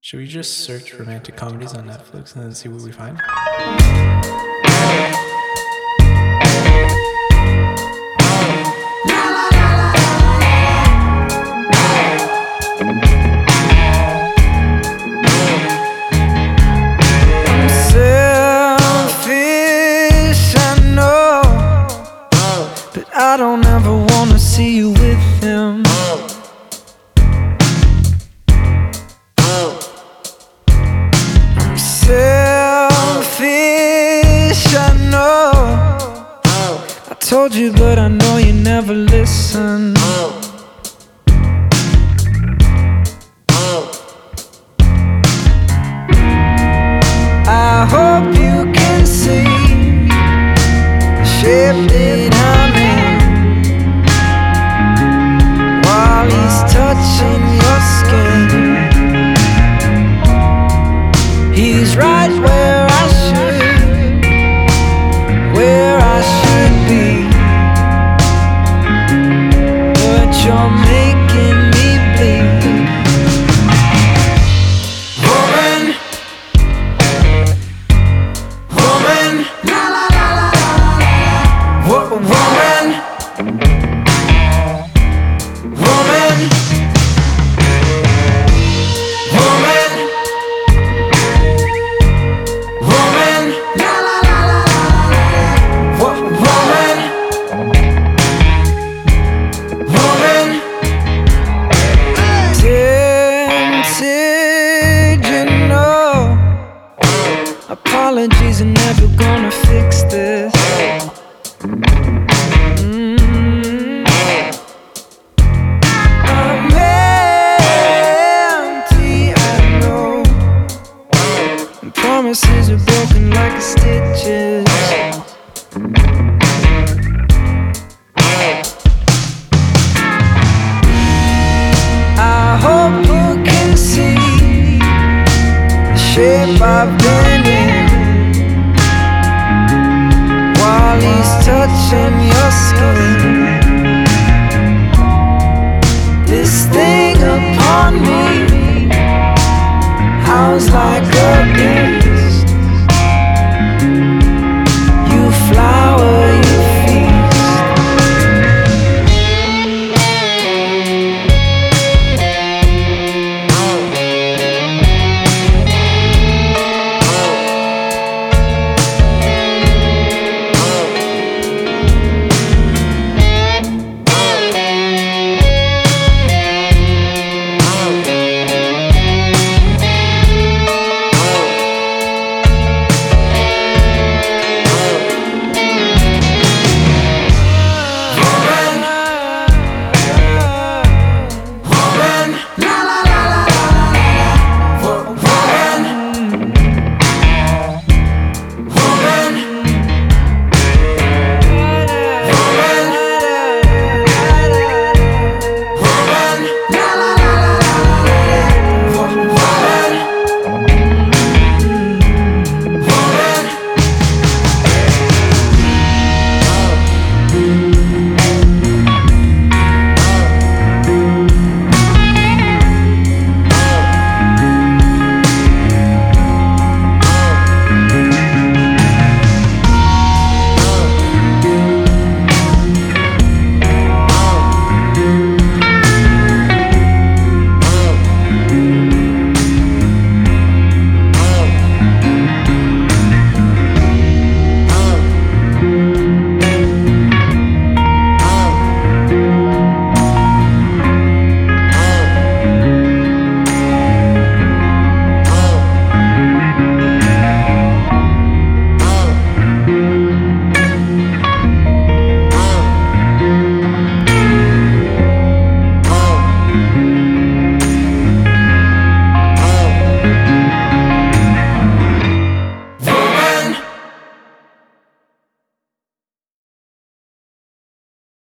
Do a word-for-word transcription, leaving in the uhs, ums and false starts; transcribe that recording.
Should we just search romantic comedies on Netflix and then see what we find? Selfish, I know, but I don't ever wanna see you with him. I'm selfish, I know. I told you, but I know you never listen. I hope you can see the shape that I'm in while he's touching your skin. He's right where I should, where I should be, but you're making me bleed. Woman, woman, wo- woman, woman, woman, woman, wo- woman, woman. Tempted, you know. Apologies are never gonna fix this. Mm. I'm empty, I know, and promises are broken like stitches. I hope you can see the shape I've been in while he's touching your skin. This thing upon me howls like